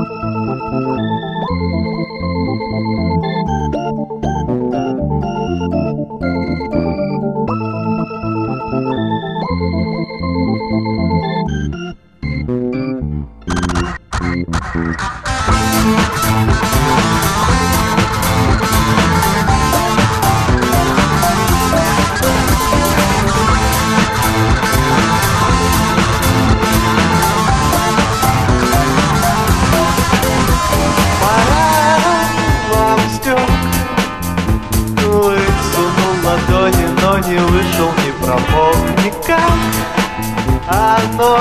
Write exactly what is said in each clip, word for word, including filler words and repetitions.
Но не вышел, не промок никак. Оно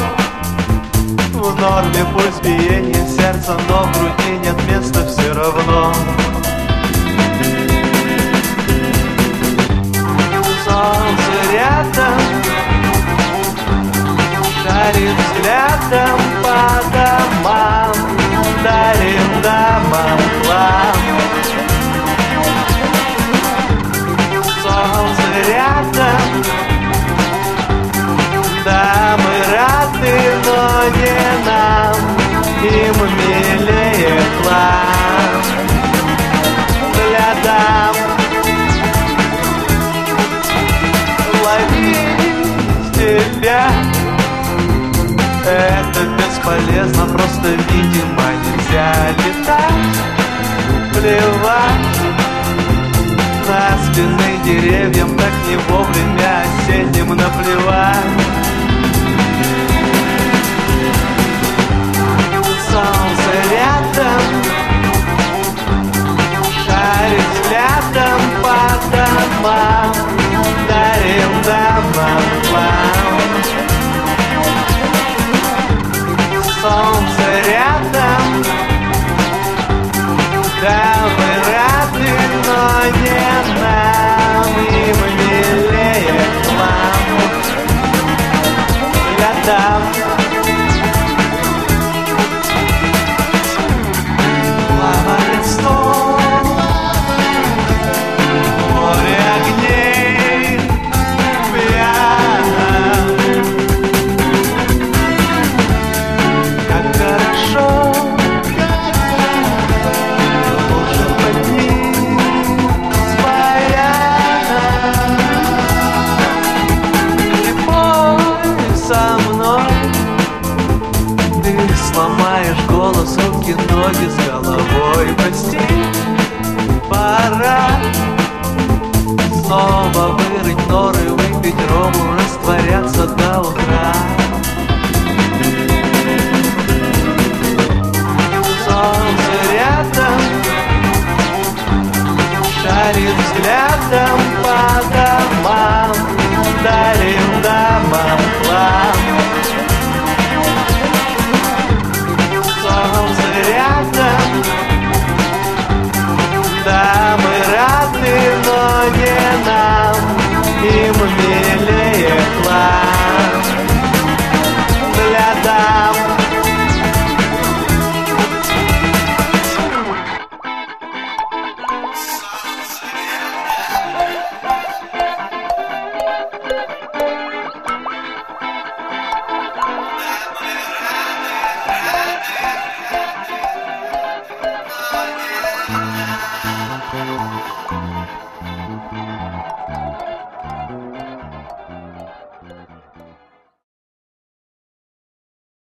в норме, пульс биения сердца, но в груди нет места все равно. Солнце рядом, шарит взглядом по домам, дарим дамам план. Солнце рядом, да, мы рады, но не нам, им милее план для дам. Ловить тебя — это бесполезно, просто, видимо, нельзя летать, плевать на спины деревьям, так не вовремя осенним наплевать. Солнце рядом, шарит взглядом по домам, дарим дамам план. Солнце рядом, да, мы рады, но не нам, им милее план для дам. Плавает снова море огней пьяно. Как хорошо лучше под ним спаяно. Не пой со мной, ты сломаешь голос, руки, ноги с головой. Прости, пора снова вырыть норы, выпить рому, растворяться до утра.